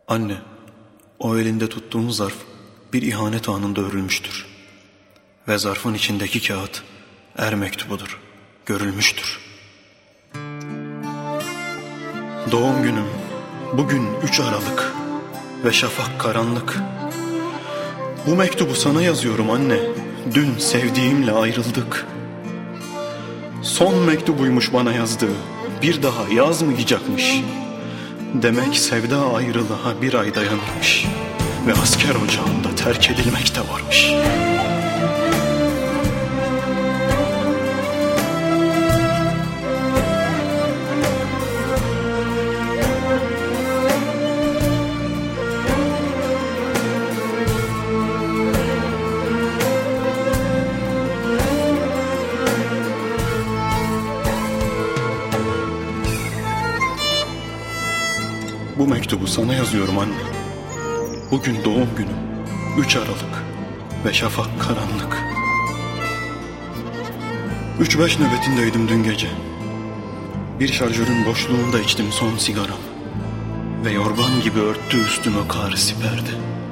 Anne, o elinde tuttuğun zarf bir ihanet anında örülmüştür. Ve zarfın içindeki kağıt mektubudur, görülmüştür. Doğum günüm bugün 3 Aralık ve şafak karanlık. Bu mektubu sana yazıyorum anne, dün sevdiğimle ayrıldık. Son mektubuymuş bana yazdığı, bir daha yazmayacakmış. Demek sevda ayrılığa bir ay dayanırmış ve asker ocağında terk edilmek de varmış. Bu mektubu sana yazıyorum anne. Bugün doğum günüm 3 Aralık ve şafak karanlık. 3-5 nöbetindeydim dün gece. Bir şarjörün boşluğunda içtim son sigaram ve yorgan gibi örttü üstüme kar siperde.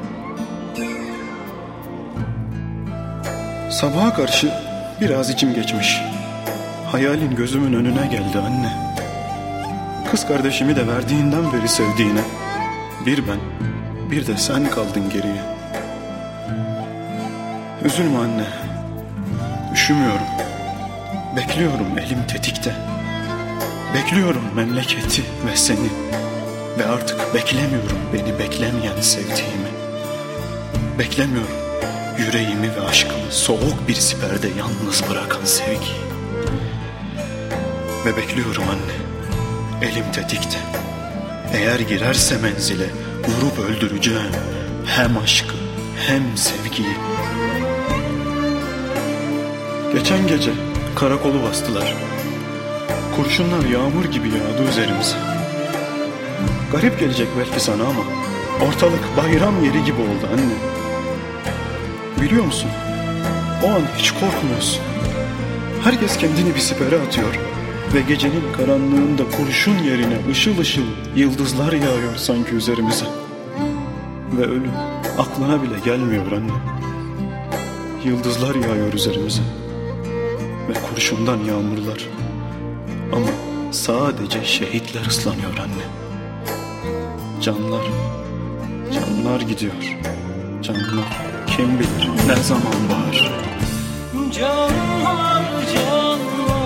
Sabaha karşı biraz içim geçmiş. Hayalin gözümün önüne geldi anne. Kız kardeşimi de verdiğinden beri sevdiğine, bir ben, bir de sen kaldın geriye. Üzülme anne, üşümüyorum, bekliyorum elim tetikte. Bekliyorum memleketi ve seni ve artık beklemiyorum beni beklemeyen sevdiğimi. Beklemiyorum yüreğimi ve aşkımı soğuk bir siperde yalnız bırakan sevgiyi. Ve bekliyorum anne, elim tetikte. Eğer girerse menzile vurup öldüreceğim hem aşkı hem sevgiyi. Geçen gece karakolu bastılar. Kurşunlar yağmur gibi yağdı üzerimize. Garip gelecek belki sana ama ortalık bayram yeri gibi oldu anne. Biliyor musun? O an hiç korkmuyorsun. Herkes kendini bir sipere atıyor. Ve gecenin karanlığında kurşun yerine ışıl ışıl yıldızlar yağıyor sanki üzerimize. Ve ölüm aklına bile gelmiyor anne. Yıldızlar yağıyor üzerimize. Ve kurşundan yağmurlar. Ama sadece şehitler ıslanıyor anne. Canlar, canlar gidiyor. Canlar kim bilir ne zaman bağır. Canlar, canlar.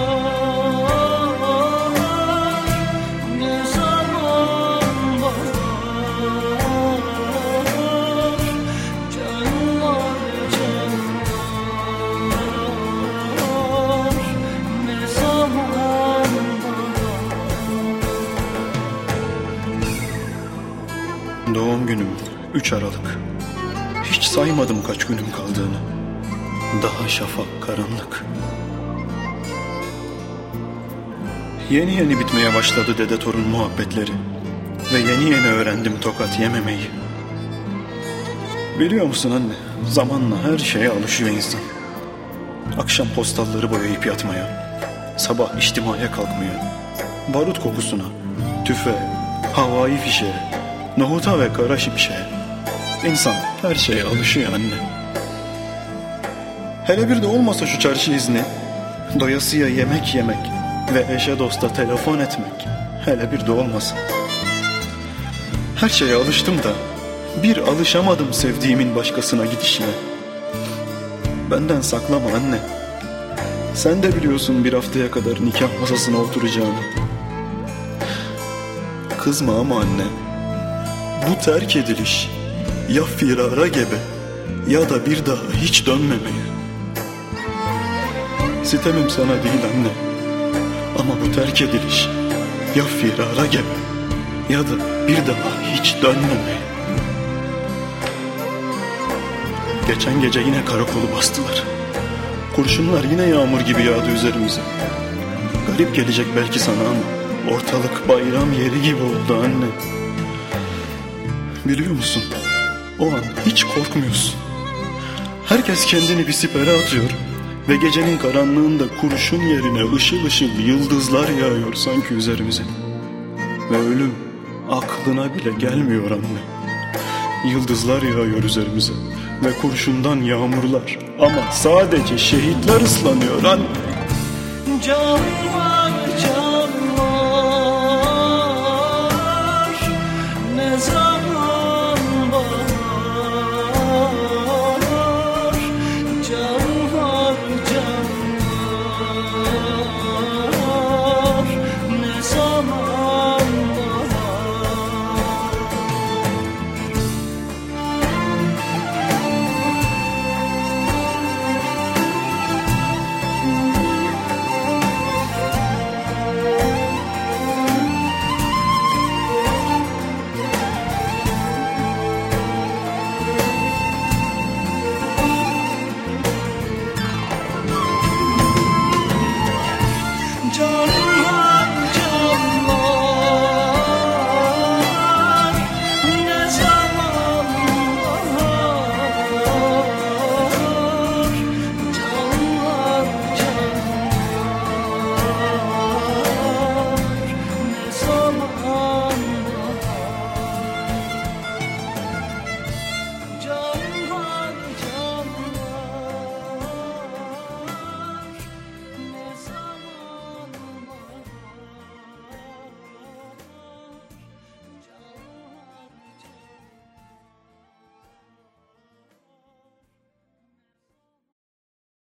Doğum günüm 3 Aralık. Hiç saymadım kaç günüm kaldığını. Daha şafak karanlık. Yeni yeni bitmeye başladı dede torun muhabbetleri. Ve yeni yeni öğrendim tokat yememeyi. Biliyor musun anne, zamanla her şeye alışıyor insan. Akşam postalları boyayıp yatmaya, sabah içtimaya kalkmaya, barut kokusuna, tüfeğe, havai fişeğe, nohuta ve kara şimşeğe. İnsan her şeye alışıyor anne. Hele bir de olmasa şu çarşı izni, doyasıya yemek yemek ve eşe dosta telefon etmek. Hele bir de olmasa. Her şeye alıştım da bir alışamadım sevdiğimin başkasına gidişine. Benden saklama anne. Sen de biliyorsun bir haftaya kadar nikah masasına oturacağımı. Kızma ama anne. Bu terk ediliş ya firara gebe ya da bir daha hiç dönmemeye. Sitemim sana değil anne. Ama bu terk ediliş ya firara gebe ya da bir daha hiç dönmemeye. Geçen gece yine karakolu bastılar. Kurşunlar yine yağmur gibi yağdı üzerimize. Garip gelecek belki sana ama ortalık bayram yeri gibi oldu anne. Biliyor musun? O an hiç korkmuyorsun. Herkes kendini bir sipere atıyor ve gecenin karanlığında kurşun yerine ışıl ışıl yıldızlar yağıyor sanki üzerimize. Ve ölüm aklına bile gelmiyor anne. Yıldızlar yağıyor üzerimize ve kurşundan yağmurlar. Ama sadece şehitler ıslanıyor anne. Can var, can var. Ne zaman